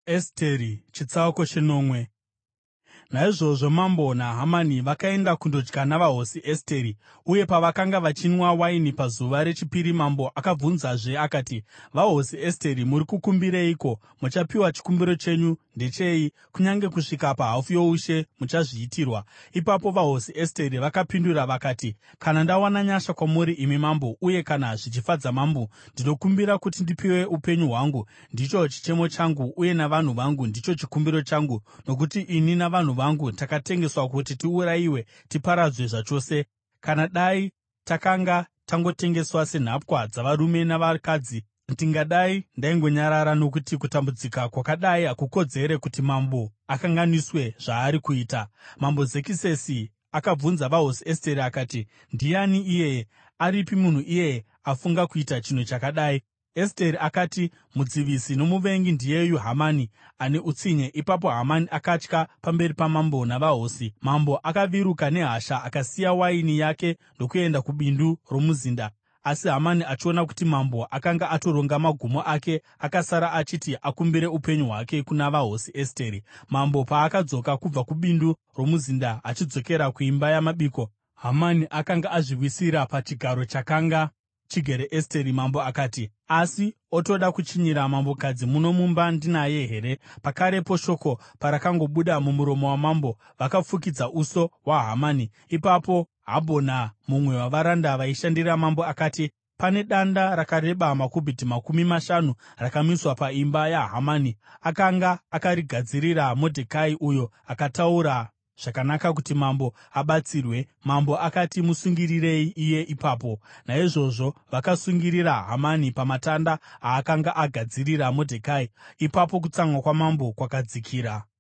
Esiteri. Naizvozvo mambo naHamani vakaenda kundodya navahosi Esteri. Uye pavakanga vachinwa waini pazuva rechipiri, mambo akabvunzazve akati, “Vahosi Esteri, muri kukumbireiko? Muchapiwa. Chikumbiro chenyu ndechei? Kunyange kusvika pahafu youshe muchazviitirwa.” Ipapo vaHosi Esteri vakapindura vakati, “Kana ndawana nyasha kwamuri, imi mambo, uye kana zvichifadza mambo, ndinokumbira kuti ndipiwe upenyu hwangu. Ndicho chichemo changu, uye navanhu vangu ndicho chikumbiro changu, nokuti ini navanhu vangu takatengeswa kuti tiurayiwe tiparadzwe zvachose. Kana dai takanga tangotengeswa senhapwa dzavarume navakadzi, ndingadai ndaingonyarara, nokuti kutambudzika kwakadai hakukodzere kuti mambo akanganiswe zvaari kuita.” Mambo Zekisesi akabvunza vaHosi Esteri akati, “Ndiani iyeye? Aripi munhu iyeye afunga kuita chinhu chakadai?” Esteri akati, “Mudzivisi nomuvengi ndiyeyu Hamani, ane utsinye.” Ipapo Hamani akatya pamberi pamambo navahosi. Mambo akaviruka nehasha akasiya waini yake ndokuenda kubindu romuzinda. Asi Hamani achiona kuti mambo akanga atoronga magumo ake, akasara achiti akumbire upenyu hwake kuna vaHosi Esteri. Mambo paakadzoka kubva kubindu romuzinda achidzokera kuimba yamabiko, Hamani akanga azviwisira pachigaro chakanga chigere Esteri. Mambo akati, “Asi otoda kuchinyira mambokadzi muno mumba ndinaye here?” Pakarepo shoko parakangobuda mumuromo wamambo, vakafukidza uso hwaHamani. Ipapo Habhona, mumwe wavaranda vaishandira mambo, akati, “Pane danda rakareba makubhiti 50 rakamiswa paimba yaHamani. Akanga akarigadzirira Modhekai, uyo akataura zvakanaka kuti mambo abatsirwe.” Mambo akati, “Musungirirei iye ipapo.” Naizvozvo vakasungirira Hamani pamatanda aakanga agadzirira Modhekai. Ipapo kutsamwa kwamambo kwakadzikira.